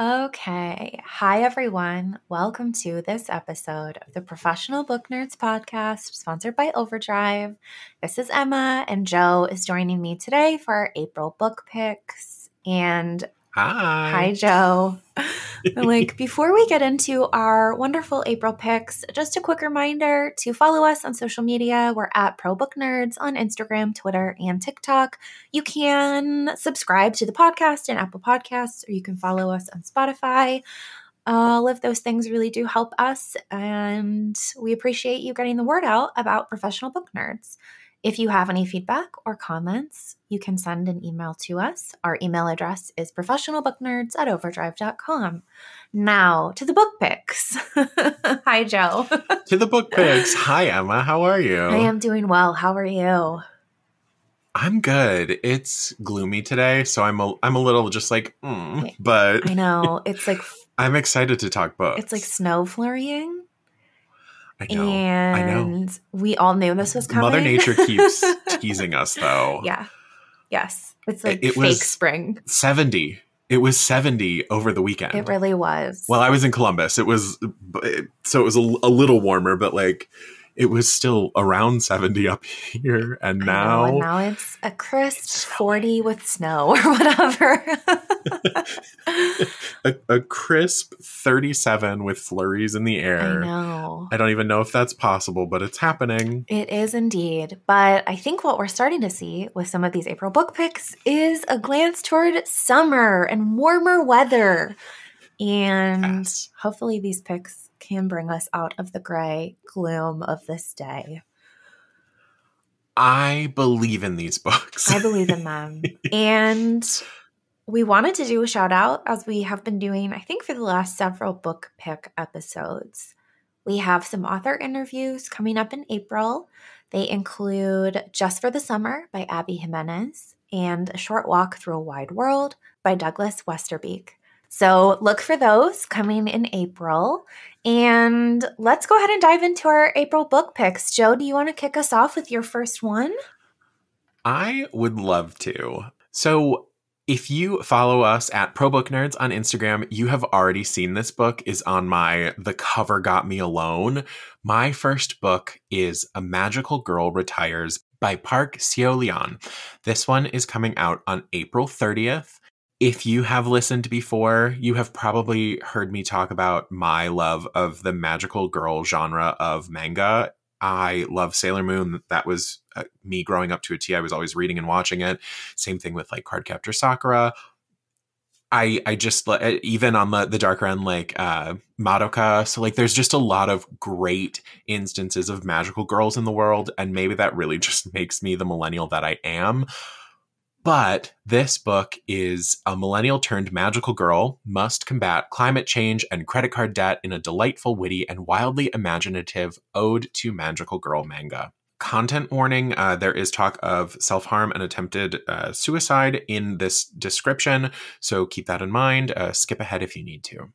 Okay. Hi, everyone. Welcome to this episode of the Professional Book Nerds podcast, sponsored by Overdrive. This is Emma, and Joe is joining me today for our April book picks. And hi, Joe. Before we get into our wonderful April picks, just a quick reminder to follow us on social media. We're at Pro Book Nerds on Instagram, Twitter, and TikTok. You can subscribe to the podcast in Apple Podcasts, or you can follow us on Spotify. All of those things really do help us, and we appreciate you getting the word out about Professional Book Nerds. If you have any feedback or comments, you can send an email to us. Our email address is professionalbooknerds@overdrive.com. Now, to the book picks. Hi, Joe. To the book picks. Hi, Emma. How are you? I am doing well. How are you? I'm good. It's gloomy today, so I'm a little just but I know. It's like I'm excited to talk books. It's like snow flurrying. I know. And we all knew this was coming. Mother Nature keeps teasing us, though. Yeah. Yes. It's like it fake was spring. 70. It was 70 over the weekend. It really was. Well, I was in Columbus. It was a little warmer, but it was still around 70 up here. And now it's a crisp 40 with snow or whatever. a crisp 37 with flurries in the air. I know. I don't even know if that's possible, but it's happening. It is indeed. But I think what we're starting to see with some of these April book picks is a glance toward summer and warmer weather. And hopefully these picks can bring us out of the gray gloom of this day. I believe in these books. I believe in them. And we wanted to do a shout out, as we have been doing, I think, for the last several book pick episodes. We have some author interviews coming up in April. They include Just for the Summer by Abby Jimenez and A Short Walk Through a Wide World by Douglas Westerbeek. So look for those coming in April. And let's go ahead and dive into our April book picks. Joe, do you want to kick us off with your first one? I would love to. So if you follow us at Pro Book Nerds on Instagram, you have already seen this book is on my The Cover Got Me Alone. My first book is A Magical Girl Retires by Park Seo-Leon. This one is coming out on April 30th. If you have listened before, you have probably heard me talk about my love of the magical girl genre of manga. I love Sailor Moon. That was me growing up to a T. I was always reading and watching it. Same thing with Cardcaptor Sakura. I just, even on the darker end, Madoka. So there's just a lot of great instances of magical girls in the world. And maybe that really just makes me the millennial that I am. But this book is a millennial-turned magical girl must combat climate change and credit card debt in a delightful, witty, and wildly imaginative ode to magical girl manga. Content warning, there is talk of self-harm and attempted suicide in this description, so keep that in mind. Skip ahead if you need to.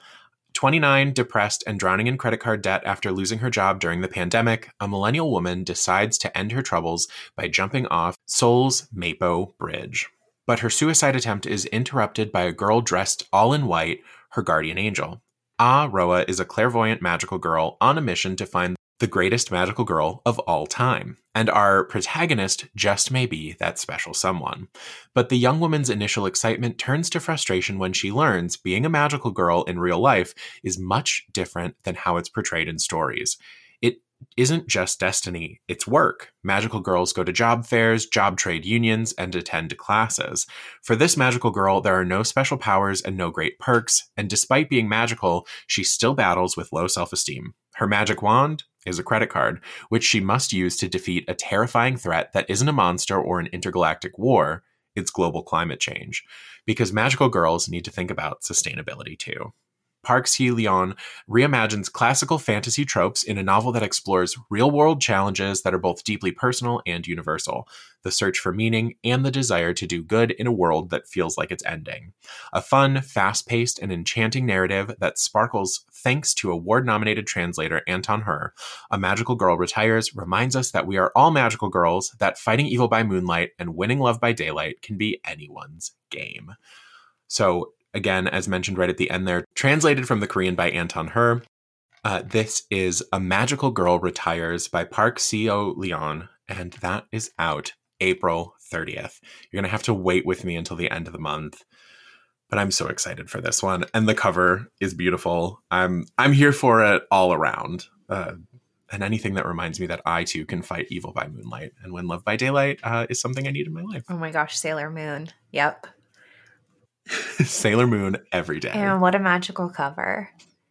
29, depressed and drowning in credit card debt after losing her job during the pandemic, a millennial woman decides to end her troubles by jumping off Seoul's Mapo Bridge. But her suicide attempt is interrupted by a girl dressed all in white, her guardian angel. Ah Roa is a clairvoyant magical girl on a mission to find the greatest magical girl of all time, and our protagonist just may be that special someone. But the young woman's initial excitement turns to frustration when she learns being a magical girl in real life is much different than how it's portrayed in stories. It isn't just destiny, it's work. Magical girls go to job fairs, job trade unions, and attend classes. For this magical girl, there are no special powers and no great perks, and despite being magical, she still battles with low self-esteem. Her magic wand is a credit card, which she must use to defeat a terrifying threat that isn't a monster or an intergalactic war, it's global climate change. Because magical girls need to think about sustainability too. Park Seo-Leon reimagines classical fantasy tropes in a novel that explores real-world challenges that are both deeply personal and universal, the search for meaning and the desire to do good in a world that feels like it's ending. A fun, fast-paced, and enchanting narrative that sparkles thanks to award-nominated translator Anton Hur. A Magical Girl Retires reminds us that we are all magical girls, that fighting evil by moonlight and winning love by daylight can be anyone's game. So, Again, as mentioned right at the end there, translated from the Korean by Anton Her. This is A Magical Girl Retires by Park Seo Leon, and that is out April 30th. You're going to have to wait with me until the end of the month. But I'm so excited for this one. And the cover is beautiful. I'm here for it all around. And anything that reminds me that I, too, can fight evil by moonlight and win love by daylight is something I need in my life. Oh my gosh, Sailor Moon. Yep. Sailor Moon every day. And what a magical cover.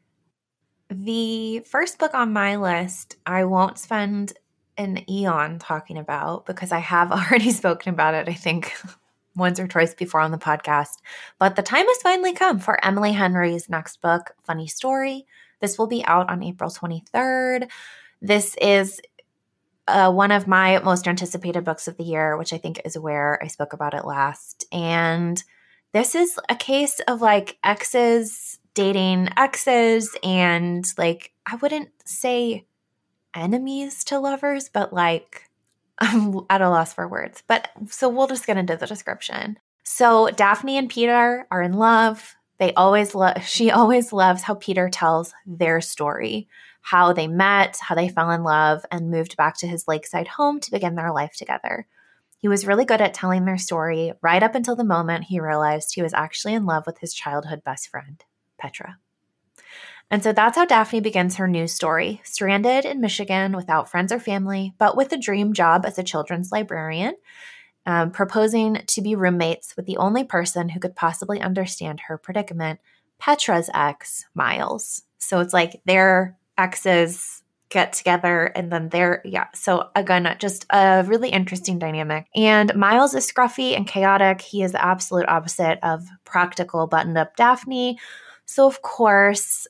The first book on my list, I won't spend an eon talking about because I have already spoken about it, I think, once or twice before on the podcast. But the time has finally come for Emily Henry's next book, Funny Story. This will be out on April 23rd. This is one of my most anticipated books of the year, which I think is where I spoke about it last. And this is a case of like exes dating exes and like, I wouldn't say enemies to lovers, but like I'm at a loss for words. But so we'll just get into the description. So Daphne and Peter are in love. She always loves how Peter tells their story, how they met, how they fell in love, and moved back to his lakeside home to begin their life together. He was really good at telling their story right up until the moment he realized he was actually in love with his childhood best friend, Petra. And so that's how Daphne begins her new story, stranded in Michigan without friends or family, but with a dream job as a children's librarian, proposing to be roommates with the only person who could possibly understand her predicament, Petra's ex, Miles. So it's like their exes get together and then so again, just a really interesting dynamic. And Miles is scruffy and chaotic. He is the absolute opposite of practical, buttoned up Daphne. So of course,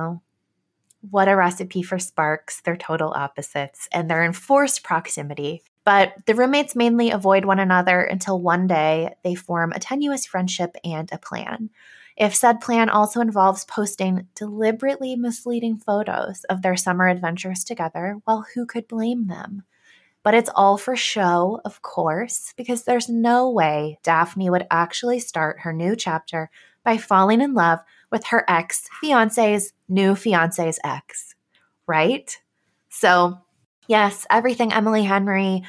what a recipe for sparks. They're total opposites and they're in forced proximity. But the roommates mainly avoid one another until one day they form a tenuous friendship and a plan. If said plan also involves posting deliberately misleading photos of their summer adventures together, well, who could blame them? But it's all for show, of course, because there's no way Daphne would actually start her new chapter by falling in love with her ex-fiance's new fiance's ex, right? So, yes, everything Emily Henry.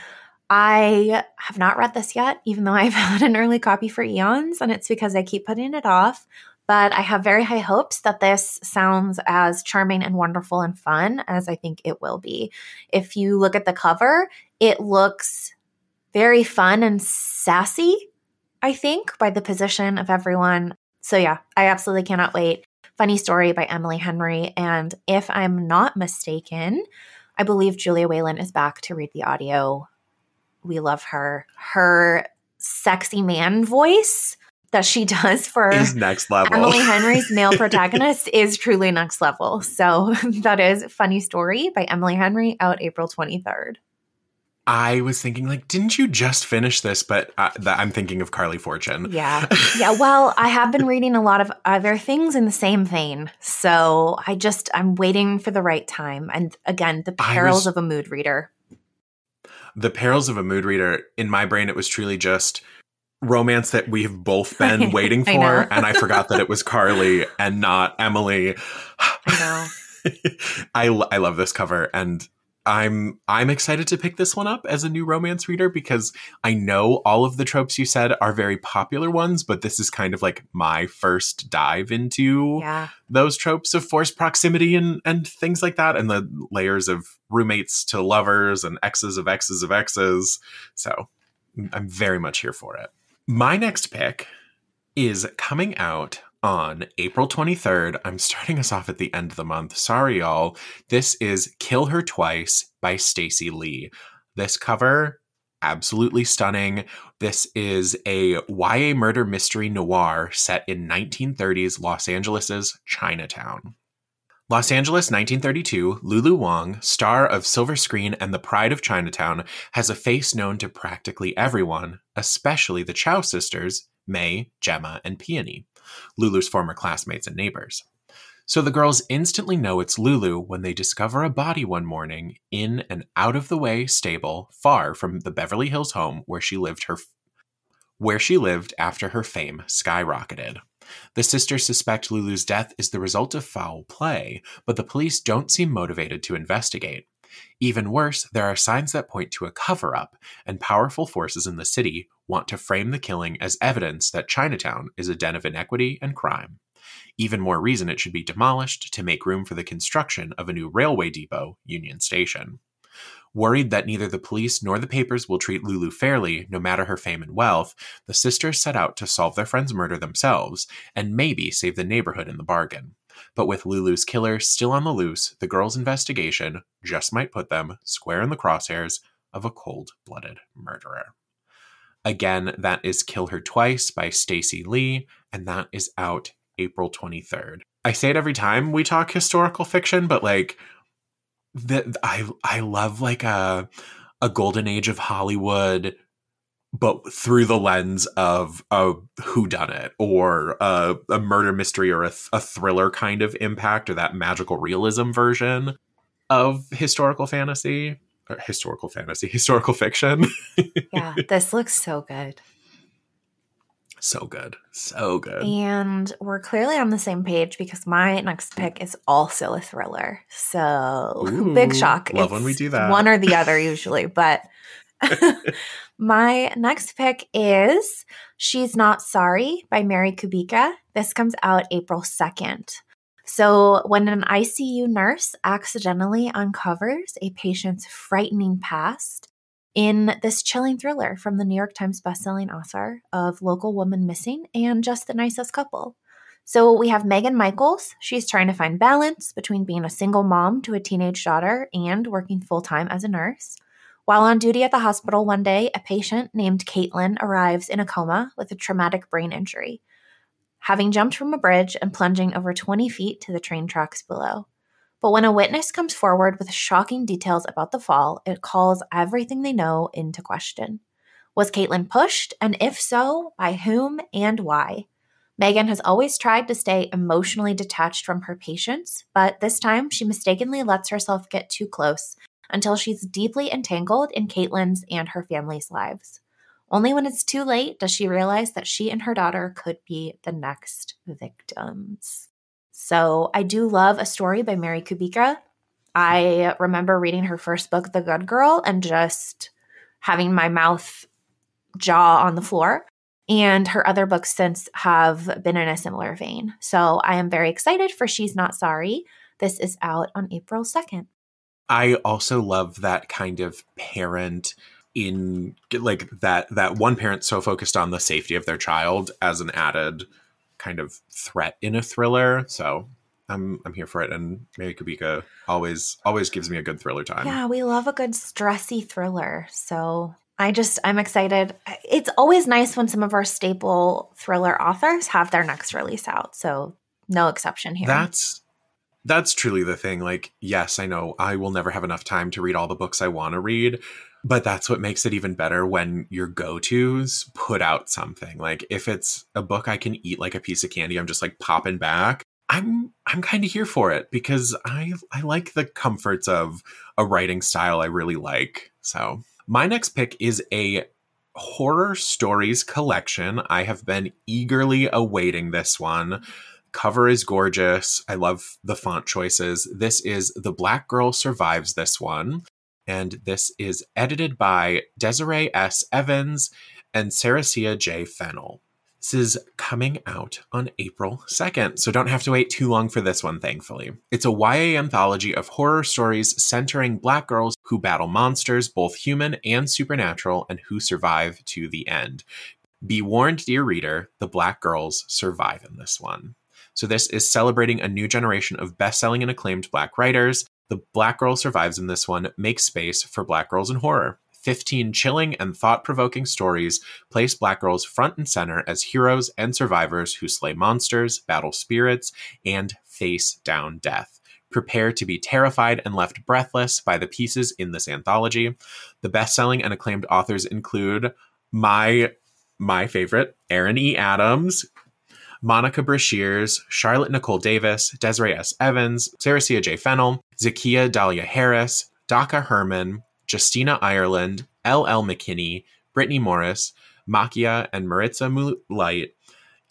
I have not read this yet, even though I've had an early copy for eons, and it's because I keep putting it off. But I have very high hopes that this sounds as charming and wonderful and fun as I think it will be. If you look at the cover, it looks very fun and sassy, I think, by the position of everyone. So yeah, I absolutely cannot wait. Funny Story by Emily Henry. And if I'm not mistaken, I believe Julia Whelan is back to read the audio. We love her. Her sexy man voice that she does for is next level. Emily Henry's male protagonist is truly next level. So that is Funny Story by Emily Henry, out April 23rd. I was thinking, like, didn't you just finish this? But I'm thinking of Carly Fortune. Yeah. Well, I have been reading a lot of other things in the same vein. So I'm waiting for the right time. And again, the perils of a mood reader. The perils of a mood reader. In my brain, it was truly just romance that we have both been waiting for. And I forgot that it was Carly and not Emily. I know. I love this cover. And I'm excited to pick this one up as a new romance reader because I know all of the tropes you said are very popular ones, but this is kind of like my first dive into those tropes of forced proximity and things like that, and the layers of roommates to lovers and exes of exes of exes. So I'm very much here for it. My next pick is coming out on April 23rd. I'm starting us off at the end of the month. Sorry, y'all. This is Kill Her Twice by Stacey Lee. This cover, absolutely stunning. This is a YA murder mystery noir set in 1930s Los Angeles' Chinatown. Los Angeles, 1932, Lulu Wang, star of Silver Screen and The Pride of Chinatown, has a face known to practically everyone, especially the Chow sisters, May, Gemma, and Peony, Lulu's former classmates and neighbors. So the girls instantly know it's Lulu when they discover a body one morning in an out-of-the-way stable far from the Beverly Hills home where she lived after her fame skyrocketed. The sisters suspect Lulu's death is the result of foul play, but the police don't seem motivated to investigate. Even worse, there are signs that point to a cover-up, and powerful forces in the city want to frame the killing as evidence that Chinatown is a den of inequity and crime. Even more reason it should be demolished to make room for the construction of a new railway depot, Union Station. Worried that neither the police nor the papers will treat Lulu fairly, no matter her fame and wealth, the sisters set out to solve their friend's murder themselves, and maybe save the neighborhood in the bargain. But with Lulu's killer still on the loose, the girls' investigation just might put them square in the crosshairs of a cold-blooded murderer. Again, that is Kill Her Twice by Stacey Lee, and that is out April 23rd. I say it every time we talk historical fiction, but like, I love like a golden age of Hollywood, but through the lens of a whodunit or a murder mystery or a thriller kind of impact, or that magical realism version of historical fiction. Yeah, this looks so good. So good. So good. And we're clearly on the same page because my next pick is also a thriller. So Ooh, big shock. Love it's when we do that. One or the other usually. But my next pick is She's Not Sorry by Mary Kubica. This comes out April 2nd. So when an ICU nurse accidentally uncovers a patient's frightening past in this chilling thriller from the New York Times bestselling author of Local Woman Missing and Just the Nicest Couple. So we have Megan Michaels. She's trying to find balance between being a single mom to a teenage daughter and working full-time as a nurse. While on duty at the hospital one day, a patient named Caitlin arrives in a coma with a traumatic brain injury, having jumped from a bridge and plunging over 20 feet to the train tracks below. But when a witness comes forward with shocking details about the fall, it calls everything they know into question. Was Caitlin pushed? And if so, by whom and why? Megan has always tried to stay emotionally detached from her patients, but this time she mistakenly lets herself get too close until she's deeply entangled in Caitlin's and her family's lives. Only when it's too late does she realize that she and her daughter could be the next victims. So I do love a story by Mary Kubica. I remember reading her first book, The Good Girl, and just having my mouth jaw on the floor. And her other books since have been in a similar vein. So I am very excited for She's Not Sorry. This is out on April 2nd. I also love that kind of parent in like that one parent so focused on the safety of their child as an added kind of threat in a thriller. So I'm here for it. And Mary Kubica always gives me a good thriller time. Yeah, we love a good stressy thriller. So I'm excited. It's always nice when some of our staple thriller authors have their next release out. So no exception here. That's truly the thing. Like, yes, I know I will never have enough time to read all the books I want to read, but that's what makes it even better when your go-tos put out something. Like, if it's a book I can eat like a piece of candy, I'm just like popping back. I'm kind of here for it because I like the comforts of a writing style I really like. So my next pick is a horror stories collection. I have been eagerly awaiting this one. Cover is gorgeous. I love the font choices. This is The Black Girl Survives This One. And this is edited by Desiree S. Evans and Saracia J. Fennell. This is coming out on April 2nd, so don't have to wait too long for this one, thankfully. It's a YA anthology of horror stories centering Black girls who battle monsters, both human and supernatural, and who survive to the end. Be warned, dear reader, the Black girls survive in this one. So this is celebrating a new generation of best-selling and acclaimed Black writers. The Black Girl Survives in this one makes space for Black girls in horror. 15 chilling and thought-provoking stories place Black girls front and center as heroes and survivors who slay monsters, battle spirits, and face down death. Prepare to be terrified and left breathless by the pieces in this anthology. The best-selling and acclaimed authors include my favorite, Erin E. Adams, Monica Brashears, Charlotte Nicole Davis, Desiree S. Evans, Saracia J. Fennell, Zakiya Dahlia Harris, Daka Herman, Justina Ireland, L.L. McKinney, Brittany Morris, Makia and Maritza Moonlight,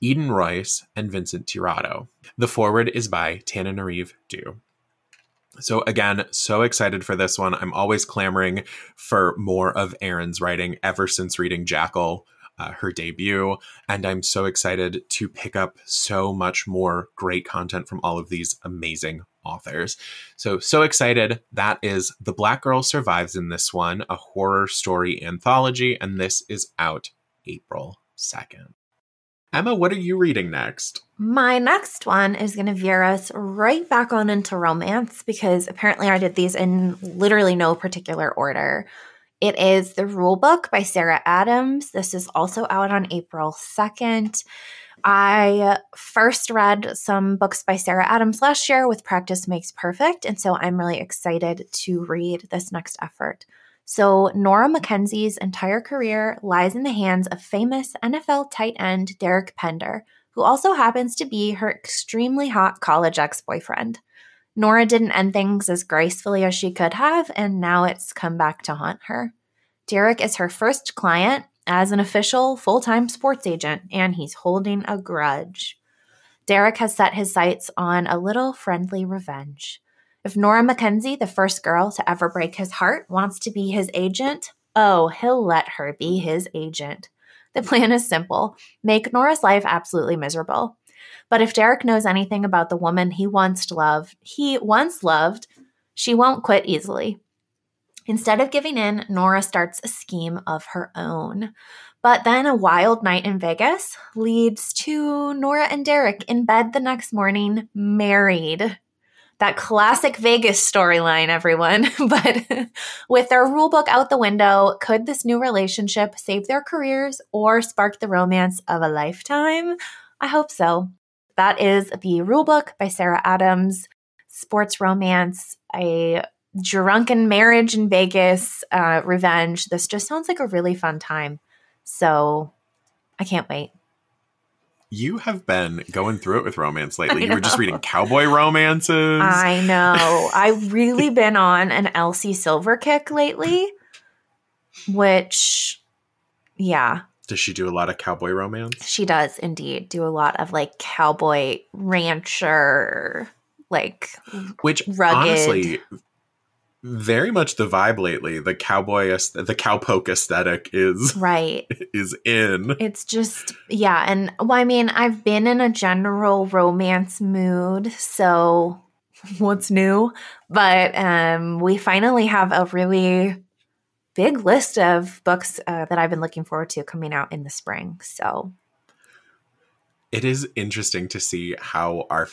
Eden Royce, and Vincent Tirado. The foreword is by Tananarive Due. So again, so excited for this one. I'm always clamoring for more of Erin's writing ever since reading Jackal, her debut. And I'm so excited to pick up so much more great content from all of these amazing authors. So excited. That is The Black Girl Survives in this one, a horror story anthology. And this is out April 2nd. Emma, what are you reading next? My next one is going to veer us right back on into romance because apparently I did these in literally no particular order. It is The Rule Book by Sarah Adams. This is also out on April 2nd. I first read some books by Sarah Adams last year with Practice Makes Perfect, and so I'm really excited to read this next effort. So Nora Mackenzie's entire career lies in the hands of famous NFL tight end Derek Pender, who also happens to be her extremely hot college ex-boyfriend. Nora didn't end things as gracefully as she could have, and now it's come back to haunt her. Derek is her first client as an official full-time sports agent, and he's holding a grudge. Derek has set his sights on a little friendly revenge. If Nora Mackenzie, the first girl to ever break his heart, wants to be his agent, oh, he'll let her be his agent. The plan is simple. Make Nora's life absolutely miserable. But if Derek knows anything about the woman he once loved, she won't quit easily. Instead of giving in, Nora starts a scheme of her own. But then a wild night in Vegas leads to Nora and Derek in bed the next morning, married. That classic Vegas storyline, everyone. But with their rule book out the window, could this new relationship save their careers or spark the romance of a lifetime? I hope so. That is The Rule Book by Sarah Adams. Sports romance, a drunken marriage in Vegas, revenge. This just sounds like a really fun time. So I can't wait. You have been going through it with romance lately. You were just reading cowboy romances. I know. I've really been on an Elsie Silver kick lately, which, yeah. Does she do a lot of cowboy romance? She does indeed do a lot of like cowboy rancher, like which rugged. Honestly, very much the vibe lately. The cowpoke aesthetic is right. is in. It's just, yeah. And well, I mean, I've been in a general romance mood, so what's new? But we finally have a really big list of books that I've been looking forward to coming out in the spring. So it is interesting to see how our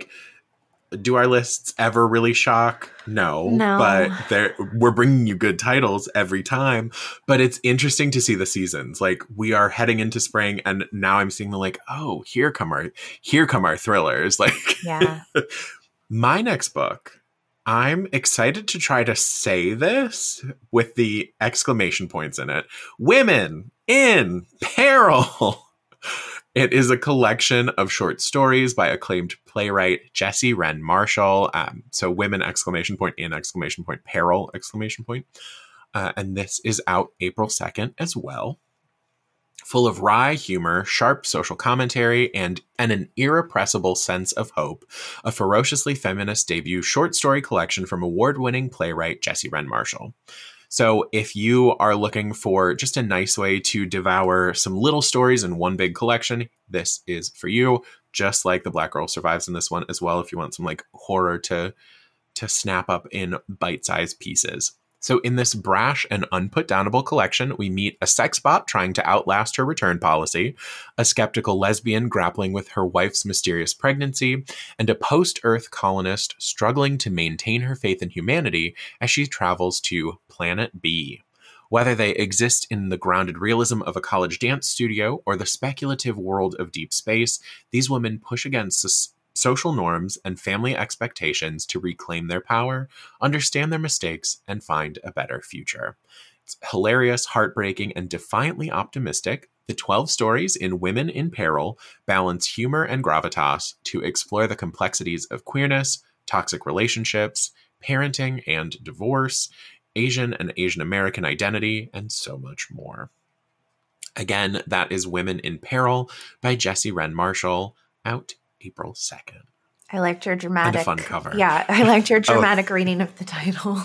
do our lists ever really shock? No. But we're bringing you good titles every time. But it's interesting to see the seasons. Like, we are heading into spring, and now I'm seeing oh, here come our thrillers. Like, yeah. My next book, I'm excited to try to say this with the exclamation points in it. Women in Peril. It is a collection of short stories by acclaimed playwright Jessie Wren Marshall. So women, exclamation point, in exclamation point, peril, exclamation point. And this is out April 2nd as well. Full of wry humor, sharp social commentary, and an irrepressible sense of hope, a ferociously feminist debut short story collection from award-winning playwright Jessie Wren Marshall. So if you are looking for just a nice way to devour some little stories in one big collection, this is for you. Just like The Black Girl Survives in this one as well, if you want some horror to snap up in bite-sized pieces. So in this brash and unputdownable collection, we meet a sex bot trying to outlast her return policy, a skeptical lesbian grappling with her wife's mysterious pregnancy, and a post-Earth colonist struggling to maintain her faith in humanity as she travels to Planet B. Whether they exist in the grounded realism of a college dance studio or the speculative world of deep space, these women push against social norms and family expectations to reclaim their power, understand their mistakes, and find a better future. It's hilarious, heartbreaking, and defiantly optimistic. The 12 stories in Women in Peril balance humor and gravitas to explore the complexities of queerness, toxic relationships, parenting and divorce, Asian and Asian American identity, and so much more. Again, that is Women in Peril by Jessie Wren Marshall, out April 2nd. I liked your dramatic. And a fun cover. Yeah, I liked your dramatic reading of the title.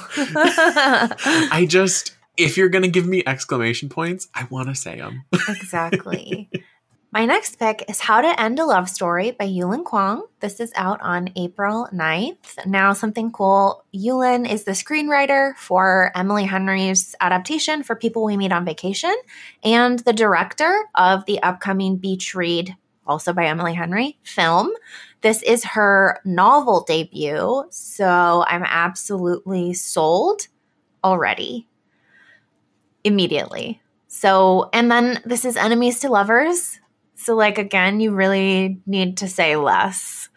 If you're going to give me exclamation points, I want to say them. Exactly. My next pick is How to End a Love Story by Yulin Kwong. This is out on April 9th. Now, something cool. Yulin is the screenwriter for Emily Henry's adaptation for People We Meet on Vacation and the director of the upcoming beach read, also by Emily Henry, film. This is her novel debut, so I'm absolutely sold already. Immediately. So, and then this is Enemies to Lovers. So, like, again, you really need to say less.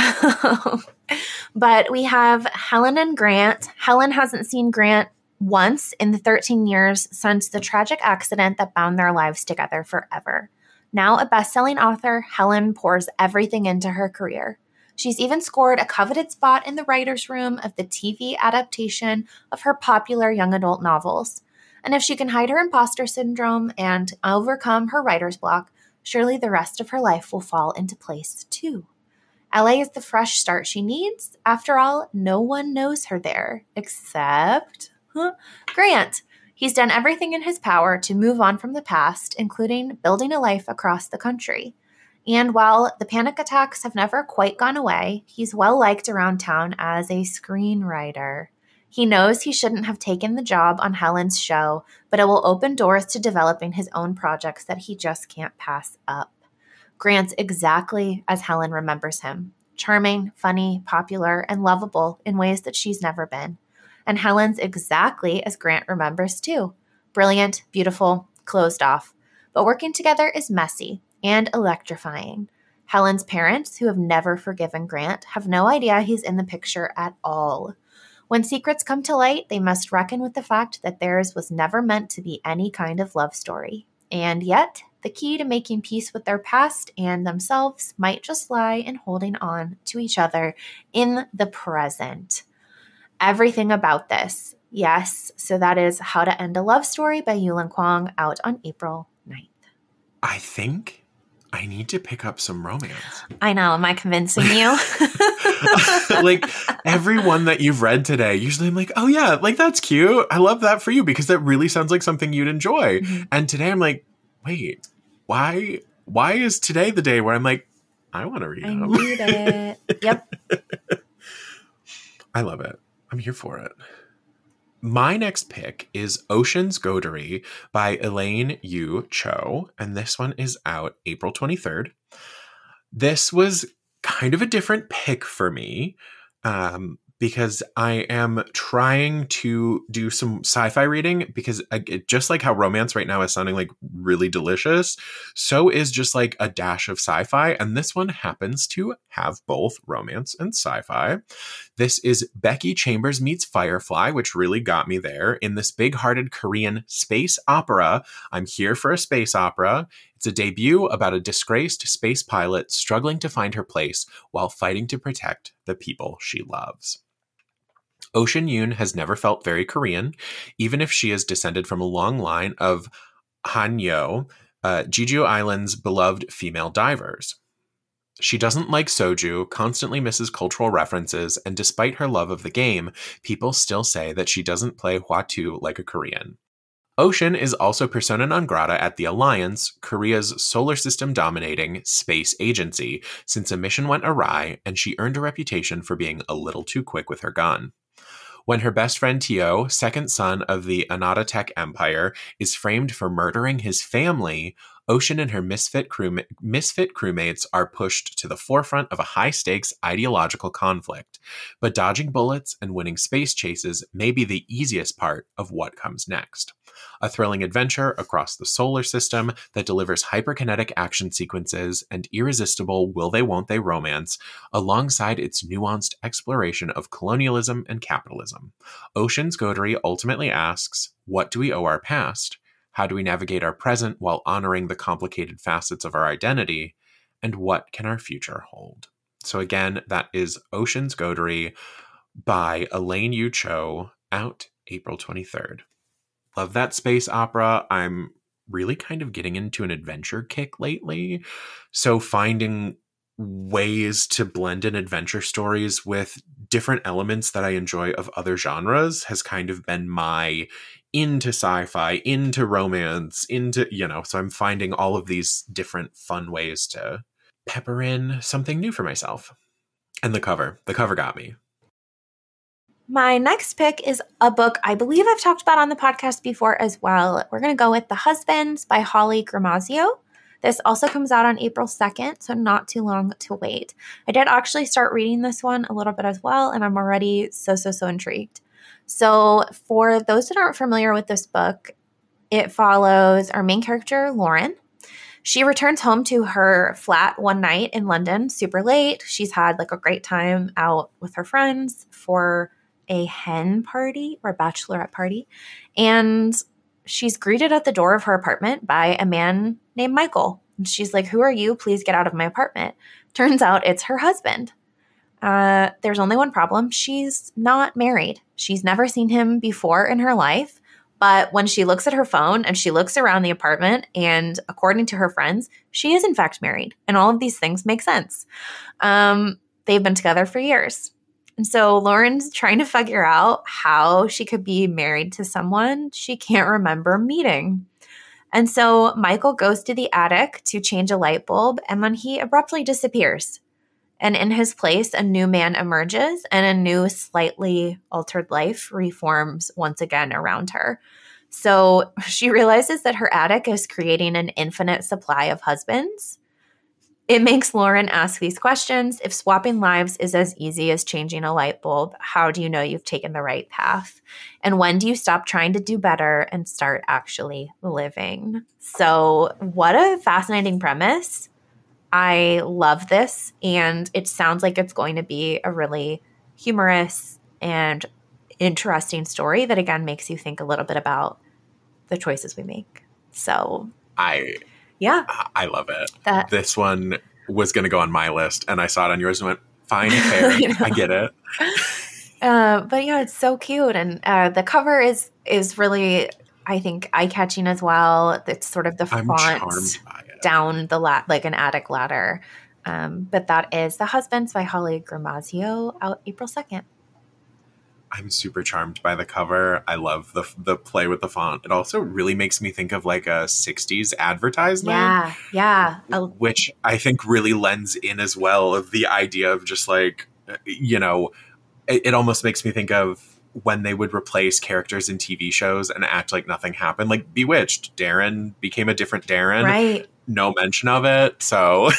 But we have Helen and Grant. Helen hasn't seen Grant once in the 13 years since the tragic accident that bound their lives together forever. Now a best-selling author, Helen pours everything into her career. She's even scored a coveted spot in the writer's room of the TV adaptation of her popular young adult novels. And if she can hide her imposter syndrome and overcome her writer's block, surely the rest of her life will fall into place too. LA is the fresh start she needs. After all, no one knows her there except Grant. He's done everything in his power to move on from the past, including building a life across the country. And while the panic attacks have never quite gone away, he's well liked around town as a screenwriter. He knows he shouldn't have taken the job on Helen's show, but it will open doors to developing his own projects that he just can't pass up. Grant's exactly as Helen remembers him. Charming, funny, popular, and lovable in ways that she's never been. And Helen's exactly as Grant remembers too. Brilliant, beautiful, closed off. But working together is messy and electrifying. Helen's parents, who have never forgiven Grant, have no idea he's in the picture at all. When secrets come to light, they must reckon with the fact that theirs was never meant to be any kind of love story. And yet, the key to making peace with their past and themselves might just lie in holding on to each other in the present. Everything about this. Yes, so that is How to End a Love Story by Yulin Kwong, out on April 9th. I think I need to pick up some romance. I know. Am I convincing you? Like, everyone that you've read today, usually I'm like, oh yeah, like that's cute. I love that for you because that really sounds like something you'd enjoy. Mm-hmm. And today I'm like, wait, why is today the day where I'm like, I want to read them? I need it. Yep. I love it. I'm here for it. My next pick is Ocean's Goatery by Elaine Yu Cho, and this one is out April 23rd. This was kind of a different pick for me because I am trying to do some sci-fi reading because just like how romance right now is sounding like really delicious, so is just like a dash of sci-fi. And this one happens to have both romance and sci-fi. This is Becky Chambers Meets Firefly, which really got me there, in this big-hearted Korean space opera. I'm here for a space opera. It's a debut about a disgraced space pilot struggling to find her place while fighting to protect the people she loves. Ocean Yoon has never felt very Korean, even if she is descended from a long line of Hanyo, Jeju Island's beloved female divers. She doesn't like soju, constantly misses cultural references, and despite her love of the game, people still say that she doesn't play Hwatu like a Korean. Ocean is also persona non grata at the Alliance, Korea's solar system dominating space agency, since a mission went awry and she earned a reputation for being a little too quick with her gun. When her best friend Tio, second son of the Anata Tech Empire, is framed for murdering his family, Ocean and her misfit crewmates are pushed to the forefront of a high-stakes ideological conflict. But dodging bullets and winning space chases may be the easiest part of what comes next. A thrilling adventure across the solar system that delivers hyperkinetic action sequences and irresistible will-they-won't-they romance, alongside its nuanced exploration of colonialism and capitalism. Ocean's Goatery ultimately asks, what do we owe our past? How do we navigate our present while honoring the complicated facets of our identity? And what can our future hold? So again, that is Ocean's Goatery by Elaine Yu Cho, out April 23rd. Love that space opera. I'm really kind of getting into an adventure kick lately. So finding ways to blend in adventure stories with different elements that I enjoy of other genres has kind of been my into sci-fi, into romance, into, so I'm finding all of these different fun ways to pepper in something new for myself. And the cover got me. My next pick is a book I believe I've talked about on the podcast before as well. We're going to go with The Husbands by Holly Gramazio. This also comes out on April 2nd, so not too long to wait. I did actually start reading this one a little bit as well, and I'm already so intrigued. So for those that aren't familiar with this book, it follows our main character, Lauren. She returns home to her flat one night in London, super late. She's had like a great time out with her friends for a hen party or bachelorette party. And she's greeted at the door of her apartment by a man named Michael. And she's like, "Who are you? Please get out of my apartment." Turns out it's her husband. There's only one problem. She's not married. She's never seen him before in her life. But when she looks at her phone and she looks around the apartment, and according to her friends, she is in fact married. And all of these things make sense. They've been together for years. And so Lauren's trying to figure out how she could be married to someone she can't remember meeting. And so Michael goes to the attic to change a light bulb, and then he abruptly disappears. And in his place, a new man emerges, and a new, slightly altered life reforms once again around her. So she realizes that her attic is creating an infinite supply of husbands. It makes Lauren ask these questions. If swapping lives is as easy as changing a light bulb, how do you know you've taken the right path? And when do you stop trying to do better and start actually living? So what a fascinating premise. I love this, and it sounds like it's going to be a really humorous and interesting story that, again, makes you think a little bit about the choices we make. So I love it. This one was going to go on my list, and I saw it on yours and went, fine, fair, I get it. But yeah, it's so cute, and the cover is really, I think, eye-catching as well. It's sort of the font down the like an attic ladder. But that is The Husbands by Holly Gramazio, out April 2nd. I'm super charmed by the cover. I love the play with the font. It also really makes me think of like a 60s advertisement. Yeah. Which I think really lends in as well of the idea of just like, it almost makes me think of when they would replace characters in TV shows and act like nothing happened. Like Bewitched, Darren became a different Darren. Right. No mention of it. So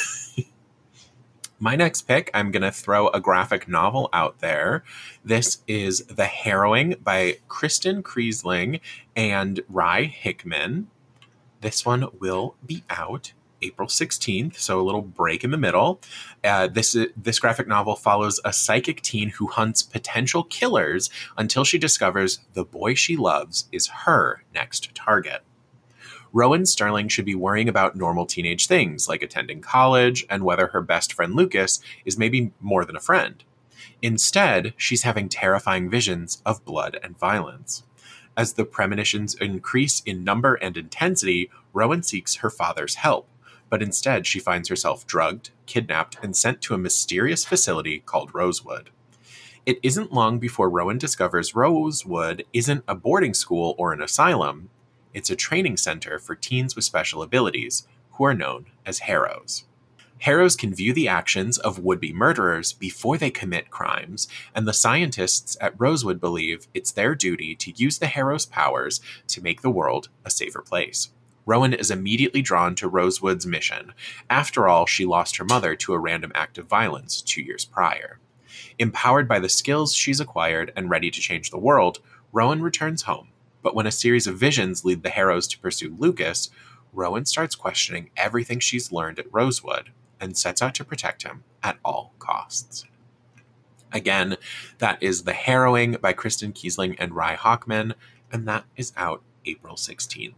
my next pick, I'm going to throw a graphic novel out there. This is The Harrowing by Kristen Kriesling and Rye Hickman. This one will be out April 16th, so a little break in the middle. This graphic novel follows a psychic teen who hunts potential killers until she discovers the boy she loves is her next target. Rowan Sterling should be worrying about normal teenage things like attending college and whether her best friend Lucas is maybe more than a friend. Instead, she's having terrifying visions of blood and violence. As the premonitions increase in number and intensity, Rowan seeks her father's help, but instead she finds herself drugged, kidnapped, and sent to a mysterious facility called Rosewood. It isn't long before Rowan discovers Rosewood isn't a boarding school or an asylum. It's a training center for teens with special abilities, who are known as Harrows. Harrows can view the actions of would-be murderers before they commit crimes, and the scientists at Rosewood believe it's their duty to use the Harrows' powers to make the world a safer place. Rowan is immediately drawn to Rosewood's mission. After all, she lost her mother to a random act of violence 2 years prior. Empowered by the skills she's acquired and ready to change the world, Rowan returns home. But when a series of visions lead the Harrows to pursue Lucas, Rowan starts questioning everything she's learned at Rosewood and sets out to protect him at all costs. Again, that is The Harrowing by Kristen Kriesling and Rye Hickman, and that is out April 16th.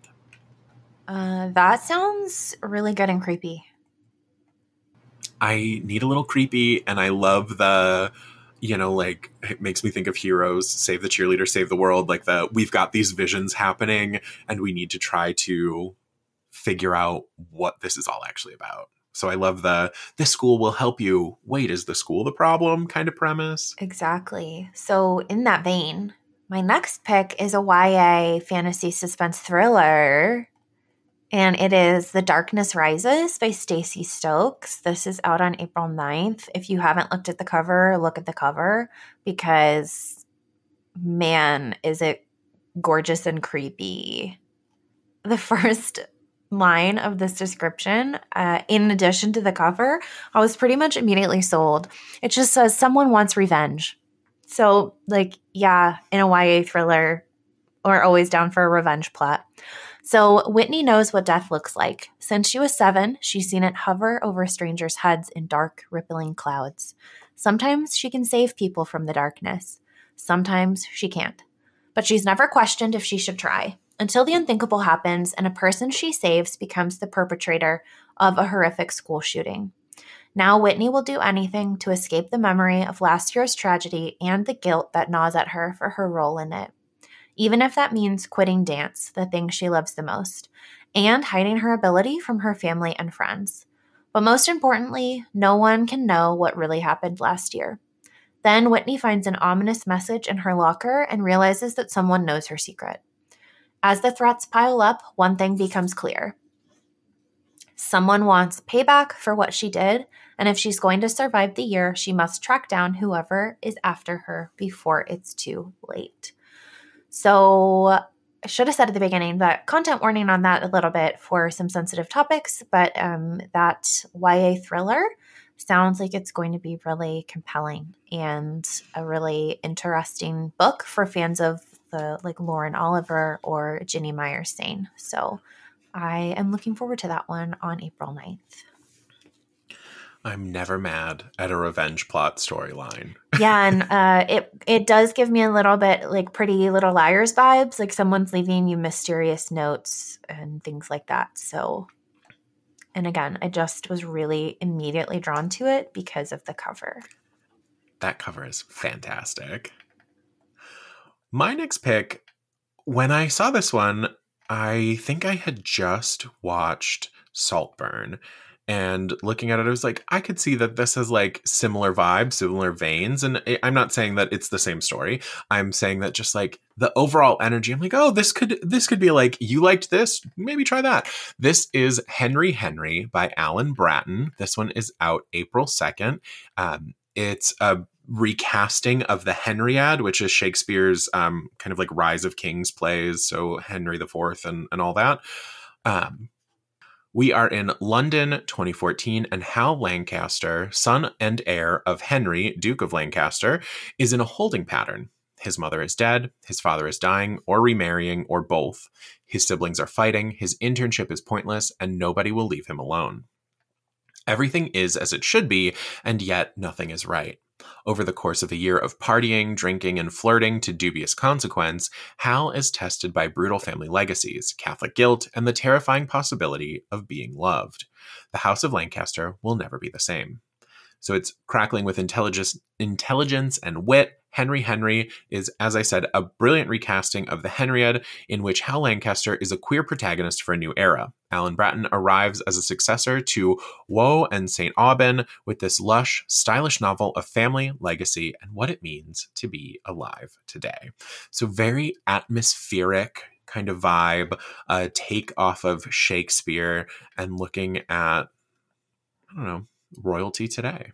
That sounds really good and creepy. I need a little creepy, and I love the... like, it makes me think of Heroes, Save the Cheerleader, Save the World, like we've got these visions happening and we need to try to figure out what this is all actually about. So I love this school will help you. Wait, is the school the problem kind of premise? Exactly. So in that vein, my next pick is a YA fantasy suspense thriller, and it is The Darkness Rises by Stacey Stokes. This is out on April 9th. If you haven't looked at the cover, look at the cover, because man, is it gorgeous and creepy. The first line of this description, in addition to the cover, I was pretty much immediately sold. It just says, someone wants revenge. So, like, yeah, in a YA thriller, we're always down for a revenge plot. So Whitney knows what death looks like. Since she was 7, she's seen it hover over strangers' heads in dark, rippling clouds. Sometimes she can save people from the darkness. Sometimes she can't. But she's never questioned if she should try, until the unthinkable happens and a person she saves becomes the perpetrator of a horrific school shooting. Now Whitney will do anything to escape the memory of last year's tragedy and the guilt that gnaws at her for her role in it, even if that means quitting dance, the thing she loves the most, and hiding her ability from her family and friends. But most importantly, no one can know what really happened last year. Then Whitney finds an ominous message in her locker and realizes that someone knows her secret. As the threats pile up, one thing becomes clear. Someone wants payback for what she did, and if she's going to survive the year, she must track down whoever is after her before it's too late. So I should have said at the beginning, but content warning on that a little bit for some sensitive topics, but that YA thriller sounds like it's going to be really compelling and a really interesting book for fans of the like Lauren Oliver or Ginny Meyerstein. So I am looking forward to that one on April 9th. I'm never mad at a revenge plot storyline. Yeah, and it does give me a little bit like Pretty Little Liars vibes, like someone's leaving you mysterious notes and things like that. So, and again, I just was really immediately drawn to it because of the cover. That cover is fantastic. My next pick, when I saw this one, I think I had just watched Saltburn. And looking at it, I was like, I could see that this has like similar vibes, similar veins. And I'm not saying that it's the same story. I'm saying that just like the overall energy, I'm like, oh, this could be like, you liked this, maybe try that. This is Henry Henry by Alan Bratton. This one is out April 2nd. It's a recasting of the Henriad, which is Shakespeare's kind of like Rise of Kings plays. So Henry IV and all that. We are in London, 2014, and Hal Lancaster, son and heir of Henry, Duke of Lancaster, is in a holding pattern. His mother is dead, his father is dying, or remarrying, or both. His siblings are fighting, his internship is pointless, and nobody will leave him alone. Everything is as it should be, and yet nothing is right. Over the course of a year of partying, drinking, and flirting to dubious consequence, Hal is tested by brutal family legacies, Catholic guilt, and the terrifying possibility of being loved. The House of Lancaster will never be the same. So it's crackling with intelligence and wit. Henry Henry is, as I said, a brilliant recasting of the Henriad, in which Hal Lancaster is a queer protagonist for a new era. Alan Bratton arrives as a successor to Woe and St. Aubyn with this lush, stylish novel of family, legacy, and what it means to be alive today. So very atmospheric kind of vibe, a take off of Shakespeare and looking at, I don't know, royalty today.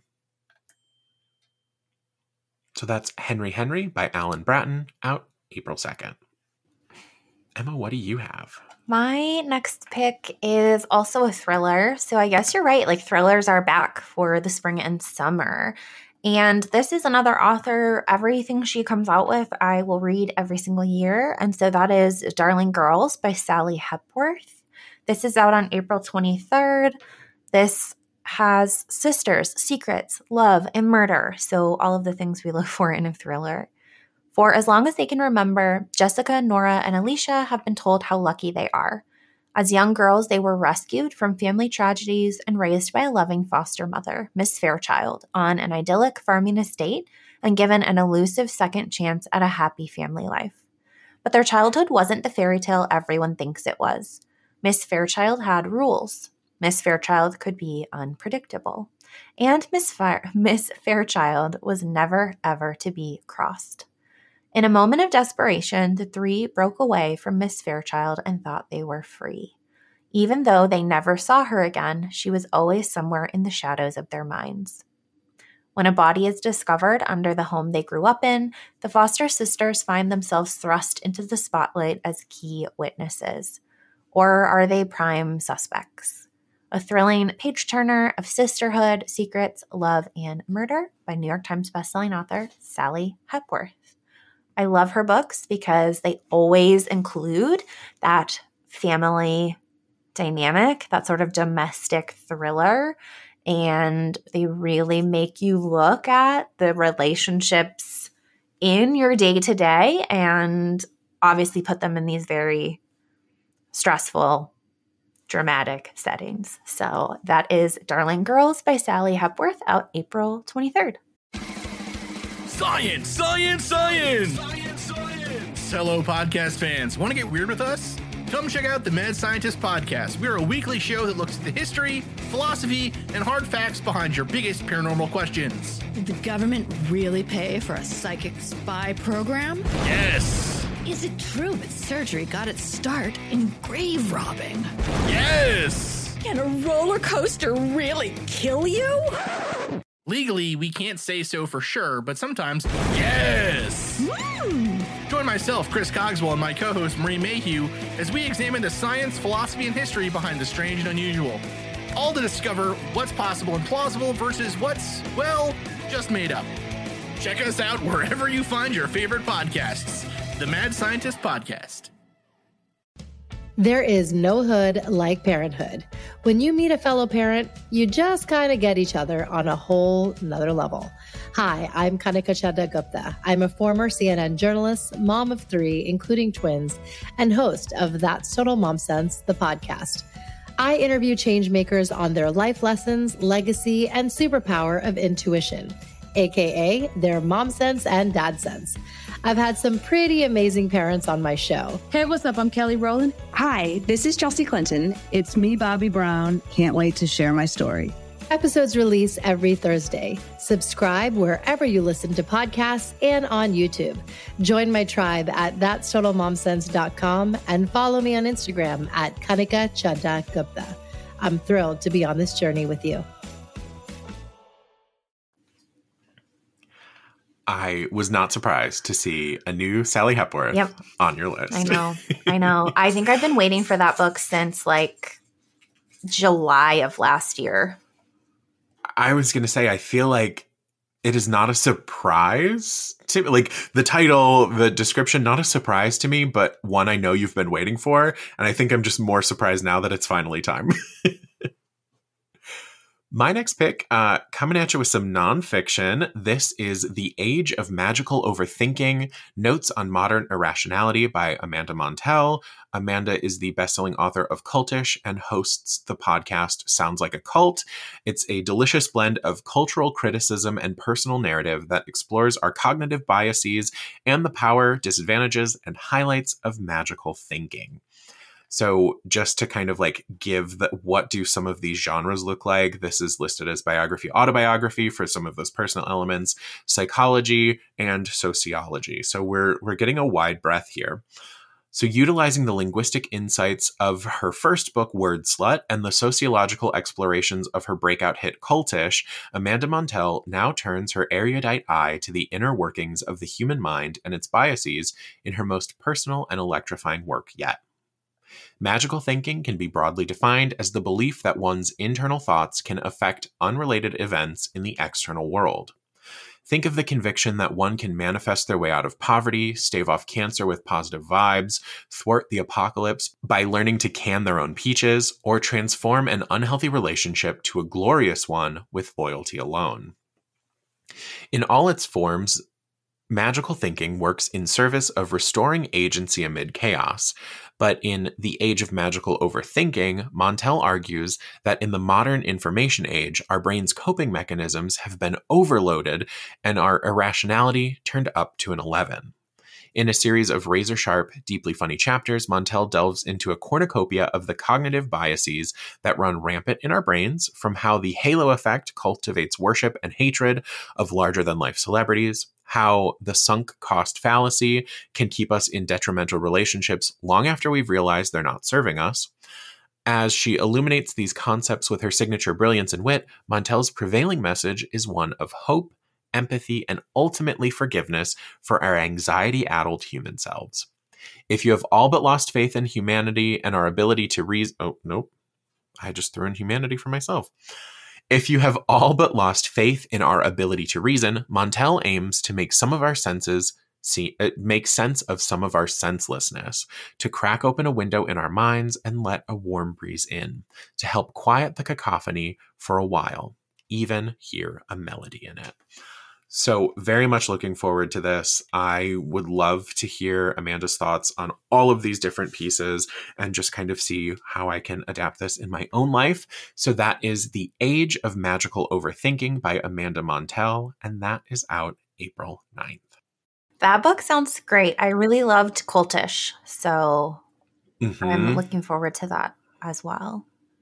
So that's Henry Henry by Alan Bratton, out April 2nd. Emma, what do you have? My next pick is also a thriller. So I guess you're right. Like thrillers are back for the spring and summer. And this is another author. Everything she comes out with, I will read every single year. And so that is Darling Girls by Sally Hepworth. This is out on April 23rd. This has sisters, secrets, love, and murder. So all of the things we look for in a thriller. For as long as they can remember, Jessica, Nora, and Alicia have been told how lucky they are. As young girls, they were rescued from family tragedies and raised by a loving foster mother, Miss Fairchild, on an idyllic farming estate and given an elusive second chance at a happy family life. But their childhood wasn't the fairy tale everyone thinks it was. Miss Fairchild had rules. Miss Fairchild could be unpredictable. And Miss Fairchild was never, ever to be crossed. In a moment of desperation, the three broke away from Miss Fairchild and thought they were free. Even though they never saw her again, she was always somewhere in the shadows of their minds. When a body is discovered under the home they grew up in, the Foster sisters find themselves thrust into the spotlight as key witnesses. Or are they prime suspects? A thrilling page-turner of sisterhood, secrets, love, and murder by New York Times bestselling author Sally Hepworth. I love her books because they always include that family dynamic, that sort of domestic thriller, and they really make you look at the relationships in your day-to-day and obviously put them in these very stressful, dramatic settings. So that is Darling Girls by Sally Hepworth, out April 23rd. Science, science, science! Science, science! Hello, podcast fans. Want to get weird with us? Come check out the Mad Scientist Podcast. We're a weekly show that looks at the history, philosophy, and hard facts behind your biggest paranormal questions. Did the government really pay for a psychic spy program? Yes! Is it true that surgery got its start in grave robbing? Yes! Can a roller coaster really kill you? Legally, we can't say so for sure, but sometimes, yes! Join myself, Chris Cogswell, and my co-host, Marie Mayhew, as we examine the science, philosophy, and history behind the strange and unusual. All to discover what's possible and plausible versus what's, well, just made up. Check us out wherever you find your favorite podcasts. The Mad Scientist Podcast. There is no hood like parenthood. When you meet a fellow parent, you just kind of get each other on a whole nother level. Hi, I'm Kanika Chadda Gupta. I'm a former CNN journalist, mom of 3, including twins, and host of That's Total Mom Sense, the podcast. I interview changemakers on their life lessons, legacy, and superpower of intuition, aka their mom sense and dad sense. I've had some pretty amazing parents on my show. Hey, what's up? I'm Kelly Rowland. Hi, this is Chelsea Clinton. It's me, Bobby Brown. Can't wait to share my story. Episodes release every Thursday. Subscribe wherever you listen to podcasts and on YouTube. Join my tribe at thatstotalmomsense.com and follow me on Instagram at Kanika Chadda Gupta. I'm thrilled to be on this journey with you. I was not surprised to see a new Sally Hepworth on your list. I know. I think I've been waiting for that book since like July of last year. I was going to say, I feel like it is not a surprise to me. Like the title, the description, not a surprise to me, but one I know you've been waiting for. And I think I'm just more surprised now that it's finally time. My next pick, coming at you with some nonfiction. This is The Age of Magical Overthinking, Notes on Modern Irrationality by Amanda Montell. Amanda is the best-selling author of Cultish and hosts the podcast Sounds Like a Cult. It's a delicious blend of cultural criticism and personal narrative that explores our cognitive biases and the power, disadvantages, and highlights of magical thinking. So just to kind of like give what do some of these genres look like, this is listed as biography, autobiography for some of those personal elements, psychology, and sociology. So we're getting a wide breadth here. So utilizing the linguistic insights of her first book, Word Slut, and the sociological explorations of her breakout hit Cultish, Amanda Montell now turns her erudite eye to the inner workings of the human mind and its biases in her most personal and electrifying work yet. Magical thinking can be broadly defined as the belief that one's internal thoughts can affect unrelated events in the external world. Think of the conviction that one can manifest their way out of poverty, stave off cancer with positive vibes, thwart the apocalypse by learning to can their own peaches, or transform an unhealthy relationship to a glorious one with loyalty alone. In all its forms, magical thinking works in service of restoring agency amid chaos. But in The Age of Magical Overthinking, Montell argues that in the modern information age, our brain's coping mechanisms have been overloaded and our irrationality turned up to an 11. In a series of razor-sharp, deeply funny chapters, Montel delves into a cornucopia of the cognitive biases that run rampant in our brains, from how the halo effect cultivates worship and hatred of larger-than-life celebrities, how the sunk cost fallacy can keep us in detrimental relationships long after we've realized they're not serving us. As she illuminates these concepts with her signature brilliance and wit, Montel's prevailing message is one of hope, empathy, and ultimately forgiveness for our anxiety-addled human selves. If you have all but lost faith in humanity and our ability to reason... Oh, nope. I just threw in humanity for myself. If you have all but lost faith in our ability to reason, Montel aims to make some of our senses make sense of some of our senselessness, to crack open a window in our minds and let a warm breeze in, to help quiet the cacophony for a while, even hear a melody in it. So very much looking forward to this. I would love to hear Amanda's thoughts on all of these different pieces and just kind of see how I can adapt this in my own life. So that is The Age of Magical Overthinking by Amanda Montel, and that is out April 9th. That book sounds great. I really loved Cultish, so I'm looking forward to that as well.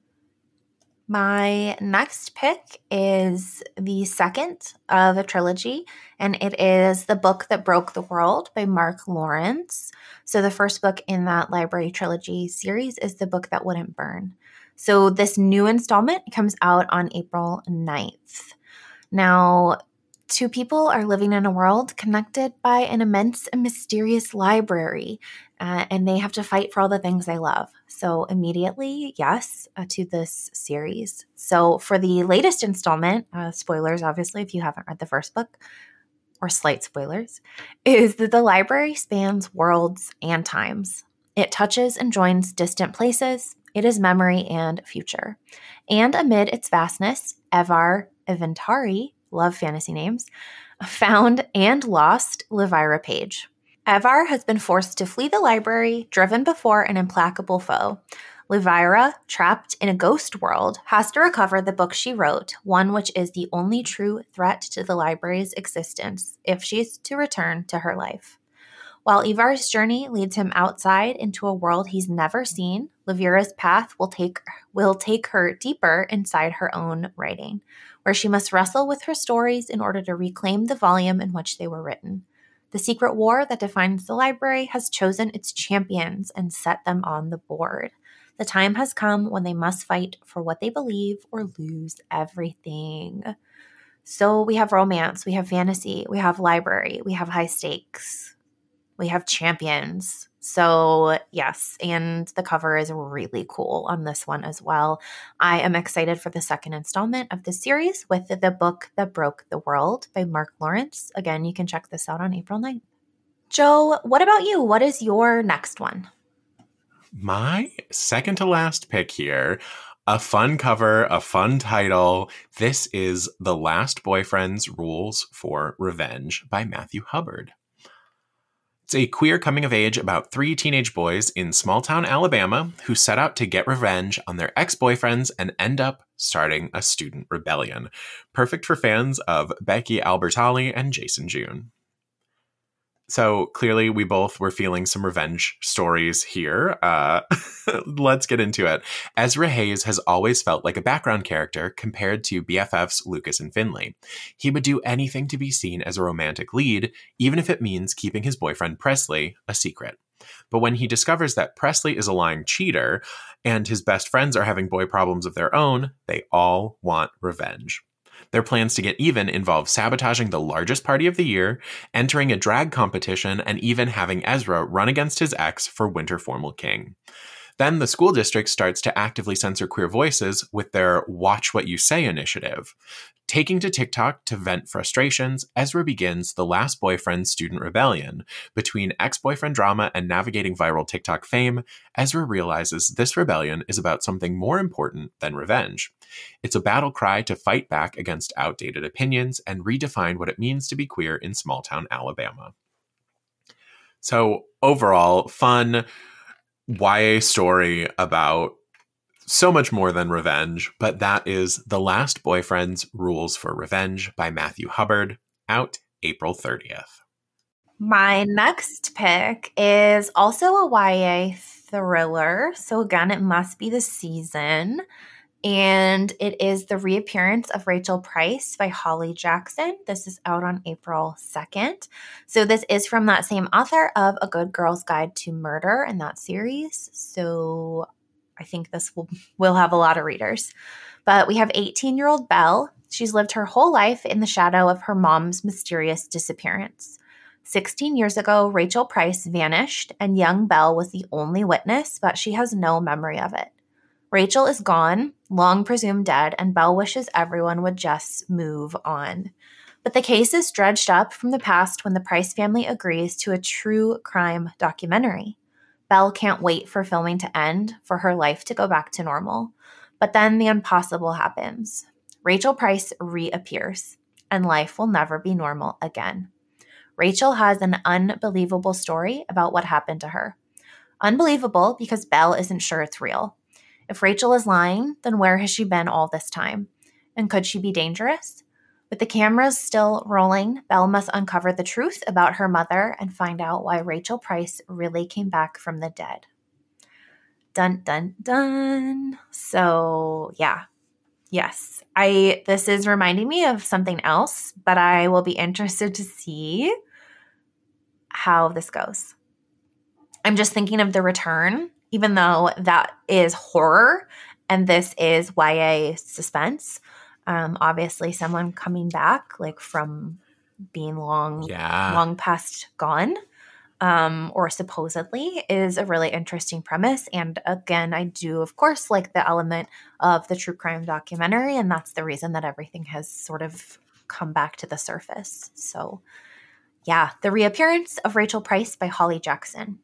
My next pick is the second of a trilogy, and it is The Book That Broke the World by Mark Lawrence. So the first book in that library trilogy series is The Book That Wouldn't Burn. So this new installment comes out on April 9th. Now, two people are living in a world connected by an immense and mysterious library, and they have to fight for all the things they love. So immediately, yes, to this series. So for the latest installment, spoilers obviously if you haven't read the first book, or slight spoilers, is that the library spans worlds and times. It touches and joins distant places. It is memory and future. And amid its vastness, Evar Eventari, love fantasy names, found and lost Lyvira Page. Evar has been forced to flee the library, driven before an implacable foe. Lyvira, trapped in a ghost world, has to recover the book she wrote, one which is the only true threat to the library's existence, if she's to return to her life. While Evar's journey leads him outside into a world he's never seen, Lyvira's path will take her deeper inside her own writing, where she must wrestle with her stories in order to reclaim the volume in which they were written. The secret war that defines the library has chosen its champions and set them on the board. The time has come when they must fight for what they believe or lose everything. So we have romance, we have fantasy, we have library, we have high stakes, we have champions. So yes, and the cover is really cool on this one as well. I am excited for the second installment of the series with The Book That Broke the World by Mark Lawrence. Again, you can check this out on April 9th. Joe, what about you? What is your next one? My second to last pick here, a fun cover, a fun title. This is The Last Boyfriend's Rules for Revenge by Matthew Hubbard. It's a queer coming of age about 3 teenage boys in small-town Alabama who set out to get revenge on their ex-boyfriends and end up starting a student rebellion. Perfect for fans of Becky Albertalli and Jason June. So clearly we both were feeling some revenge stories here. Let's get into it. Ezra Hayes has always felt like a background character compared to BFFs Lucas and Finley. He would do anything to be seen as a romantic lead, even if it means keeping his boyfriend Presley a secret. But when he discovers that Presley is a lying cheater and his best friends are having boy problems of their own, they all want revenge. Their plans to get even involve sabotaging the largest party of the year, entering a drag competition, and even having Ezra run against his ex for Winter Formal King. Then the school district starts to actively censor queer voices with their Watch What You Say initiative. Taking to TikTok to vent frustrations, Ezra begins the last boyfriend student rebellion. Between ex-boyfriend drama and navigating viral TikTok fame, Ezra realizes this rebellion is about something more important than revenge. It's a battle cry to fight back against outdated opinions and redefine what it means to be queer in small-town Alabama. So overall, fun YA story about so much more than revenge, but that is The Last Boyfriend's Rules for Revenge by Matthew Hubbard, out April 30th. My next pick is also a YA thriller. So again, it must be the season. And it is The Reappearance of Rachel Price by Holly Jackson. This is out on April 2nd. So this is from that same author of A Good Girl's Guide to Murder in that series. So I think this will have a lot of readers. But we have 18-year-old Belle. She's lived her whole life in the shadow of her mom's mysterious disappearance. 16 years ago, Rachel Price vanished, and young Belle was the only witness, but she has no memory of it. Rachel is gone, long presumed dead, and Belle wishes everyone would just move on. But the case is dredged up from the past when the Price family agrees to a true crime documentary. Belle can't wait for filming to end, for her life to go back to normal. But then the impossible happens. Rachel Price reappears, and life will never be normal again. Rachel has an unbelievable story about what happened to her. Unbelievable because Belle isn't sure it's real. If Rachel is lying, then where has she been all this time? And could she be dangerous? With the cameras still rolling, Belle must uncover the truth about her mother and find out why Rachel Price really came back from the dead. Dun, dun, dun. So, yeah. Yes. This is reminding me of something else, but I will be interested to see how this goes. I'm just thinking of The Return, even though that is horror and this is YA suspense. Obviously, someone coming back like from being long past gone, or supposedly, is a really interesting premise. And again, I do, of course, like the element of the true crime documentary, and that's the reason that everything has sort of come back to the surface. So, yeah, The Reappearance of Rachel Price by Holly Jackson.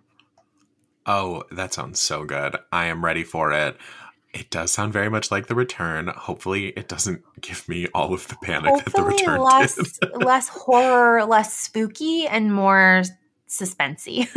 Oh, that sounds so good. I am ready for it. It does sound very much like The Return. Hopefully it doesn't give me all of the panic that The Return did. Less horror, less spooky, and more suspensey.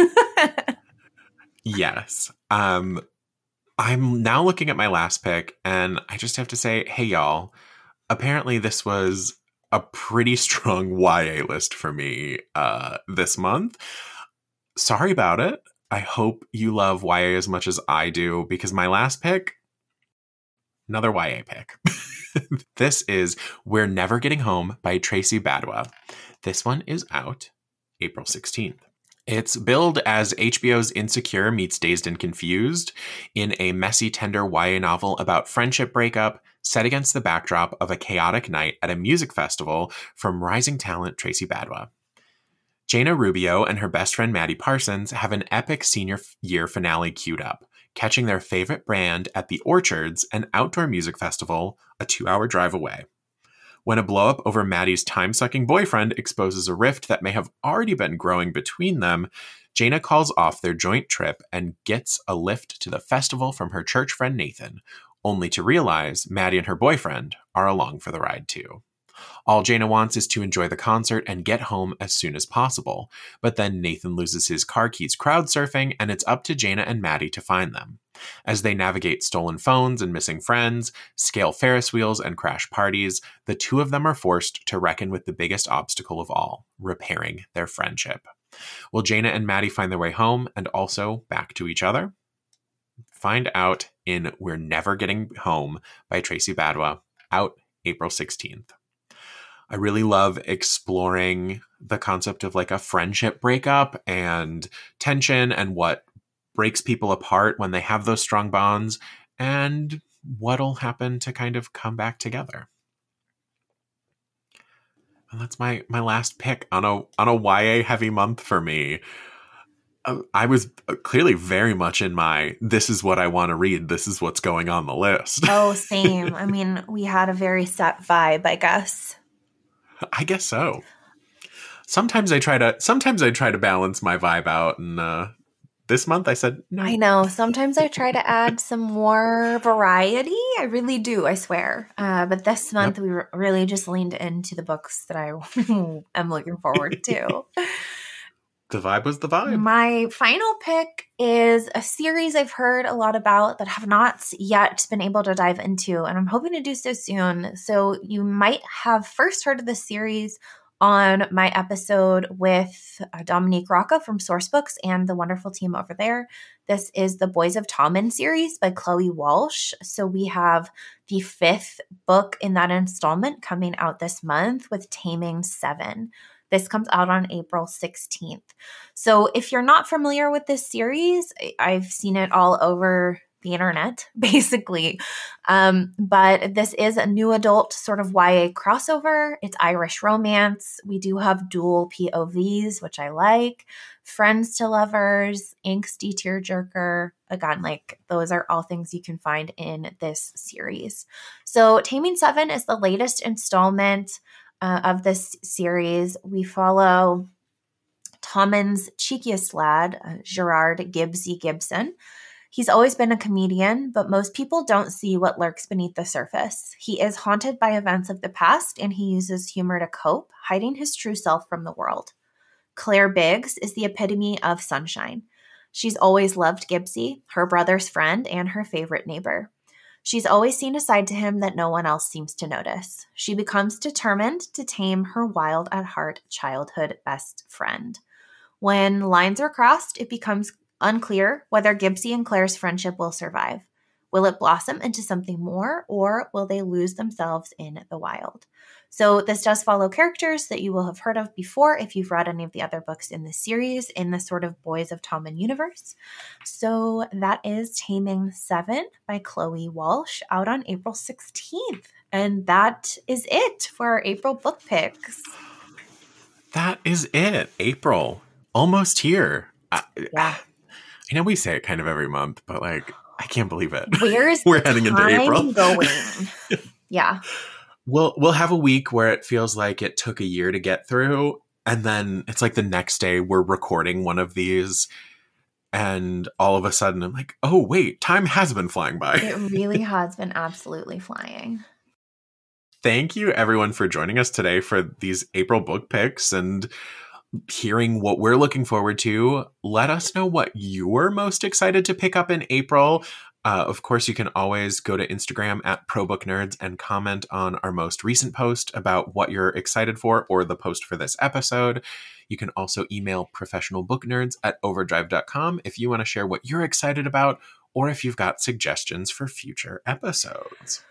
Yes. I'm now looking at my last pick, and I just have to say, hey, y'all, apparently this was a pretty strong YA list for me this month. Sorry about it. I hope you love YA as much as I do, because my last pick, another YA pick. This is We're Never Getting Home by Tracy Badwa. This one is out April 16th. It's billed as HBO's Insecure meets Dazed and Confused in a messy, tender YA novel about friendship breakup set against the backdrop of a chaotic night at a music festival from rising talent Tracy Badwa. Jaina Rubio and her best friend Maddie Parsons have an epic senior year finale queued up, catching their favorite band at the Orchards, an outdoor music festival a 2-hour drive away. When a blowup over Maddie's time-sucking boyfriend exposes a rift that may have already been growing between them, Jaina calls off their joint trip and gets a lift to the festival from her church friend Nathan, only to realize Maddie and her boyfriend are along for the ride too. All Jaina wants is to enjoy the concert and get home as soon as possible, but then Nathan loses his car keys crowd surfing, and it's up to Jaina and Maddie to find them. As they navigate stolen phones and missing friends, scale Ferris wheels and crash parties, the two of them are forced to reckon with the biggest obstacle of all, repairing their friendship. Will Jaina and Maddie find their way home and also back to each other? Find out in We're Never Getting Home by Tracy Badwa, out April 16th. I really love exploring the concept of like a friendship breakup and tension and what breaks people apart when they have those strong bonds and what'll happen to kind of come back together. And that's my last pick on a YA heavy month for me. I was clearly very much in my, this is what I want to read. This is what's going on the list. Oh, same. I mean, we had a very set vibe, I guess. I guess so. Sometimes I try to balance my vibe out, and this month I said no. I know. Sometimes I try to add some more variety. I really do, I swear. But this month we really just leaned into the books that I am looking forward to. The vibe was the vibe. My final pick is a series I've heard a lot about that have not yet been able to dive into, and I'm hoping to do so soon. So you might have first heard of this series on my episode with Dominique Rocca from Sourcebooks and the wonderful team over there. This is the Boys of Tommen series by Chloe Walsh. So we have the 5th book in that installment coming out this month with Taming 7. This comes out on April 16th. So if you're not familiar with this series, I've seen it all over the internet, basically. But this is a new adult sort of YA crossover. It's Irish romance. We do have dual POVs, which I like. Friends to lovers, angsty tearjerker. Again, like those are all things you can find in this series. So Taming 7 is the latest installment of this series. We follow Tommen's cheekiest lad, Gerard Gibbsy Gibson. He's always been a comedian, but most people don't see what lurks beneath the surface. He is haunted by events of the past, and he uses humor to cope, hiding his true self from the world. Claire Biggs is the epitome of sunshine. She's always loved Gibbsy, her brother's friend and her favorite neighbor. She's always seen a side to him that no one else seems to notice. She becomes determined to tame her wild at heart childhood best friend. When lines are crossed, it becomes unclear whether Gibbsy and Claire's friendship will survive. Will it blossom into something more, or will they lose themselves in the wild? So this does follow characters that you will have heard of before if you've read any of the other books in this series in the sort of Boys of Tommen universe. So that is Taming 7 by Chloe Walsh, out on April 16th. And that is it for our April book picks. That is it. April. Almost here. Yeah. I know we say it kind of every month, but like, I can't believe it. Where's we're heading into April going? Yeah. We'll have a week where it feels like it took a year to get through, and then it's like the next day we're recording one of these, and all of a sudden I'm like, oh wait, time has been flying by. It really has been absolutely flying. Thank you everyone for joining us today for these April book picks and hearing what we're looking forward to. Let us know what you're most excited to pick up in April. Of course, you can always go to Instagram at ProBookNerds and comment on our most recent post about what you're excited for or the post for this episode. You can also email professionalbooknerds@overdrive.com if you want to share what you're excited about or if you've got suggestions for future episodes.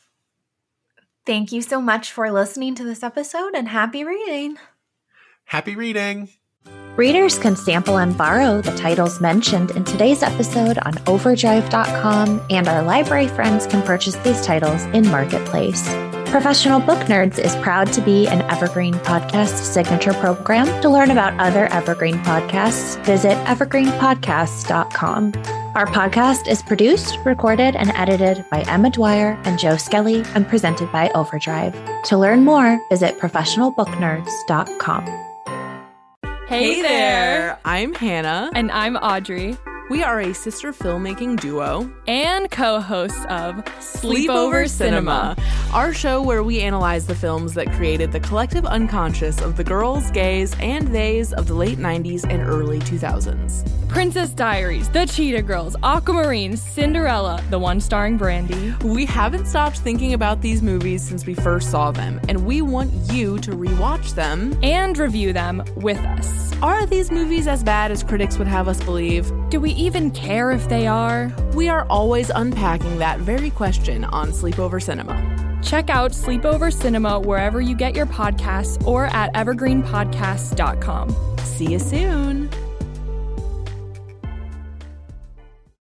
Thank you so much for listening to this episode, and happy reading. Happy reading. Readers can sample and borrow the titles mentioned in today's episode on overdrive.com, and our library friends can purchase these titles in Marketplace. Professional Book Nerds is proud to be an Evergreen Podcast signature program. To learn about other Evergreen podcasts, visit evergreenpodcasts.com. Our podcast is produced, recorded, and edited by Emma Dwyer and Joe Skelly and presented by Overdrive. To learn more, visit professionalbooknerds.com. Hey there! I'm Hannah. And I'm Audrey. We are a sister filmmaking duo and co-hosts of Sleepover Cinema, our show where we analyze the films that created the collective unconscious of the girls, gays, and theys of the late 90s and early 2000s. Princess Diaries, The Cheetah Girls, Aquamarine, Cinderella, the one starring Brandy. We haven't stopped thinking about these movies since we first saw them, and we want you to rewatch them and review them with us. Are these movies as bad as critics would have us believe? Do we even care if they are? We are always unpacking that very question on Sleepover Cinema. Check out Sleepover Cinema wherever you get your podcasts or at evergreenpodcasts.com. See you soon.